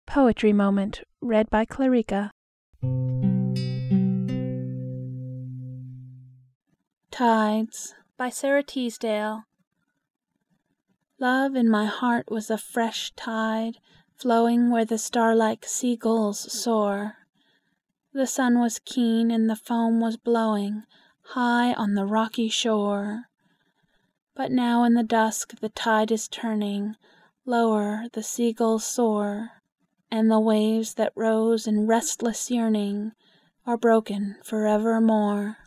Poetry Moment. Read by Clarica. Tides by Sara Teasdale. Love in my heart was a fresh tide, flowing where the star-like sea-gulls soar. The sun was keen and the foam was blowing high on the rocky shore. But now in the dusk the tide is turning, lower the sea-gulls soar, and the waves that rose in restless yearning are broken for evermore.